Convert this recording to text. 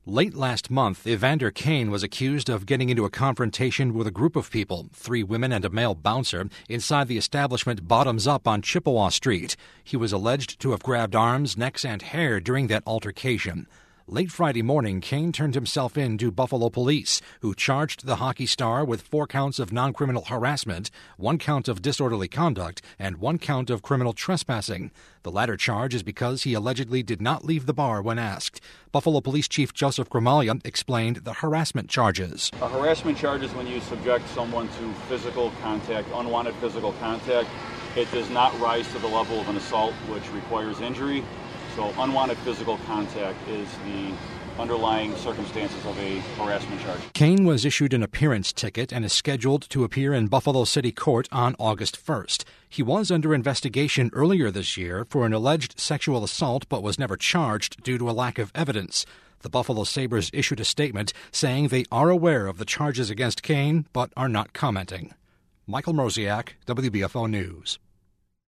Late last month, Evander Kane was accused of getting into a confrontation with a group of people, 3 women and a male bouncer, inside the establishment Bottoms Up on Chippewa Street. He was alleged to have grabbed arms, necks, and hair during that altercation. Late Friday morning, Kane turned himself in to Buffalo police, who charged the hockey star with 4 counts of non-criminal harassment, 1 count of disorderly conduct, and 1 count of criminal trespassing. The latter charge is because he allegedly did not leave the bar when asked. Buffalo Police Chief Joseph Gramaglia explained the harassment charges. A harassment charge is when you subject someone to physical contact, unwanted physical contact. It does not rise to the level of an assault, which requires injury. So unwanted physical contact is the underlying circumstances of a harassment charge. Kane was issued an appearance ticket and is scheduled to appear in Buffalo City Court on August 1st. He was under investigation earlier this year for an alleged sexual assault but was never charged due to a lack of evidence. The Buffalo Sabres issued a statement saying they are aware of the charges against Kane but are not commenting. Michael Mroziak, WBFO News.